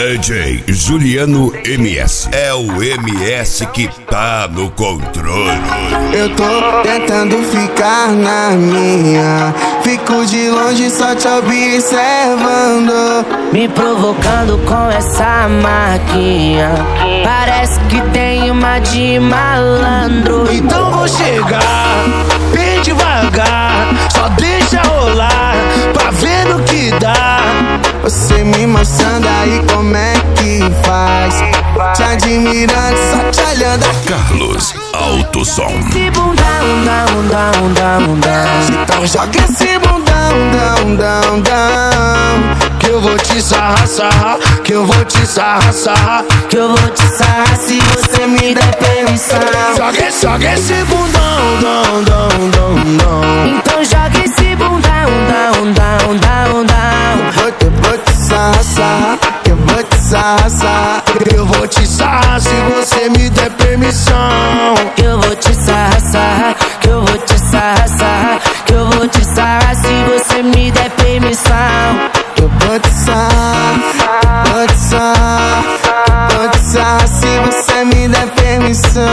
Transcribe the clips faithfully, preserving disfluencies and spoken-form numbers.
D J Juliano M S. É o M S que tá no controle. Eu tô tentando ficar na minha, fico de longe só te observando, me provocando com essa marquinha. Parece que tem uma de malandro. Então vou chegar bem devagar, só deixa rolar pra ver no que dá. Você me mostrando aí como é que faz, te admirando, só te olhando aqui. Carlos Alto Som. Esse bundão, dão, dão, dão, dão. Então joga esse bundão, dão, dão, dão, que eu vou te sarrar, sarrar, que eu vou te sarrar, sarrar, que eu vou te sarrar se você me der permissão. Joga, joga esse bundão, dão, dão, dão, dão. Então joga esse bundão, dão, dão, dão, dão. Vou te, vou te sarrar, sarrar, que eu vou te sarrar, sarrar, eu vou te sarrar se você me der permissão. Que eu vou te sarrar, sarrar, que eu vou te sarrar, sarrar, que eu vou te sarrar se você me der permissão. Eu vou te sarrar, vou te sarrar, vou te sarrar se você me der permissão.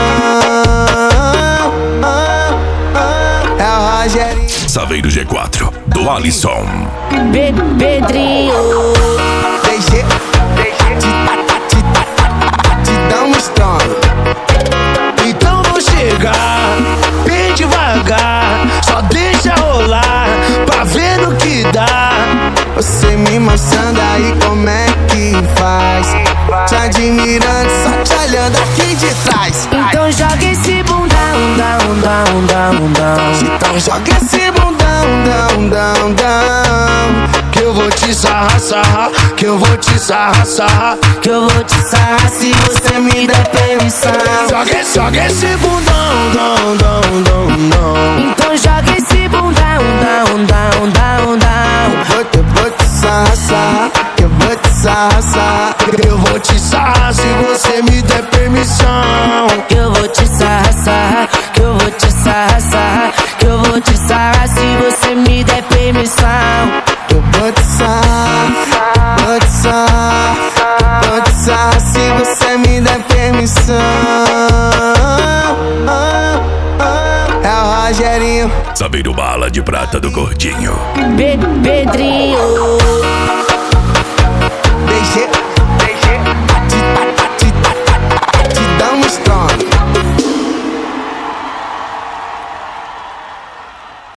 É o Rogerinho. Saveiro G quatro, do Alisson. Pe Pedrinho. D G, te, te, te dá um estrondo. Então vou chegar bem devagar, só deixa rolar pra ver no que dá. Você me mostrando aí como é que faz, te admirando, só te olhando aqui de trás. Então joga esse bundão, dão, dão, dão, dão. Então joga esse bundão, dão, dão, dão, que eu vou te sarrar, sarrar, que eu vou te sarrar, sarrar, que eu vou te sarrar se você me der permissão. Joga, joga esse bundão, dão, dão, dão, dão. Então joga esse bundão, dão, dão, dão, dão. Vou te, vou te sarrar, sarrar, que eu vou te sarrar, sarrar, eu vou te sarrar se você me der permissão. Que eu vou te sarrar, sarrar, que eu vou te sarrar, sarrar, que eu vou te sarrar se você me der permissão. Eu vou te sarrar, vou te sarrar, vou te sarrar se você me der permissão. É o Rogerinho. Saveiro Bala de Prata do Gordinho. Pe Pedrinho.